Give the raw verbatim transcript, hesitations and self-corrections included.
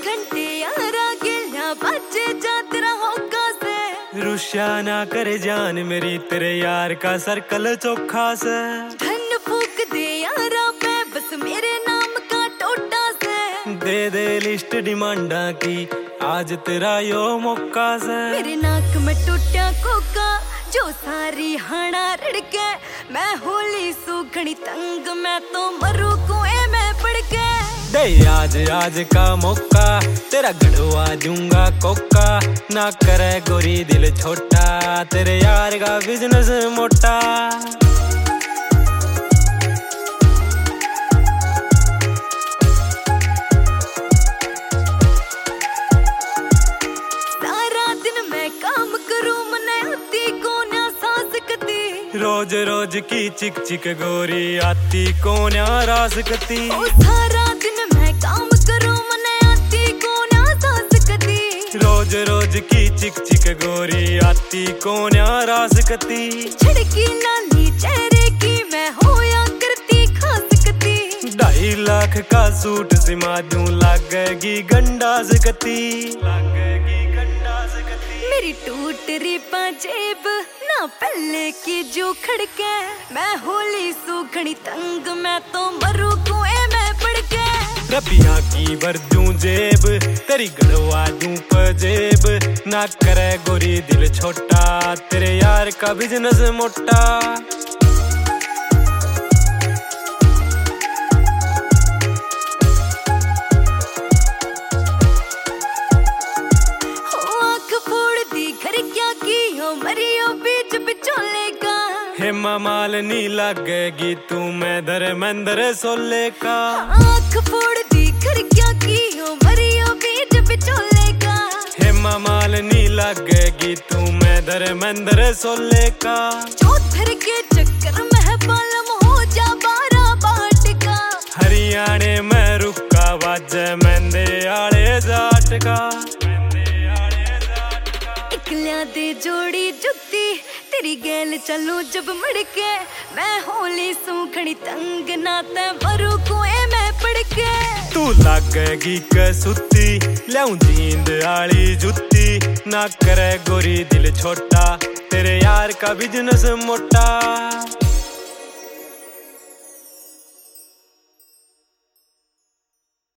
घंटे यारा गिलिया बजे जा तेरा होगा से। रुष्या ना करे जान मेरी तेरे यार का सर्कल चोखा से। धन फूक दे यारा पे बस मेरे नाम का टोटा से। दे दे लिस्ट डिमांडा की आज तेरा यो मौका से। मेरे नाक में टूटा कोका जो सारी हाना रड़के। मैं होली सूखनी तंग मैं तो मरू कुएं में पड़ के। दे आज आज का मौका तेरा गढ़वा दूंगा कोका। ना करे गोरी दिल छोटा तेरे यार का बिजनेस मोटा। रोज रोज की चिक चिक गोरी आती कौन रास कती। ओ सारा दिन मैं काम करूं मने आती कौन रास कती। रोज रोज की चिक चिक गोरी आती कौन रास कती। छिड़की नाली चेहरे की मैं होया करती खास कती। ढाई लाख का सूट सिमा दूं लागेगी गंडास कती। लागेगी गंडास कती। मेरी टूट रही पाजेब ना पहले की जो खड़के। मैं होली सूखनी तंग मैं तो मरू कुएं में पड़ के। रबिया की भर दूं जेब तेरी गढ़वा दूं पजेब। ना करे गोरी दिल छोटा तेरे यार का बिजनेस मोटा। हेमा मालिनी लगेगी तू मैं धर्मेंद्र सोले का। आँख फोड़ दी घर क्या की हो मरियो बीच बिचोले का। हेमा मालिनी लगेगी तू मैं धर्मेंद्र सोले का। चौधर के चक्कर में बालम हो जा बारह बाट का। हरियाणे में रुका बाजे मेंदे आले जाट का। इकलिया दे जोड़ी जुत्ती तेरी गैल चलूं जब मड़के। मैं होली सूखनी तंग ना ते मरू कुएं में पड़ के। तू लागेगी कसुती ल्याऊं जींद आली जुत्ती। ना करे गोरी दिल छोटा तेरे यार का बिजनेस मोटा।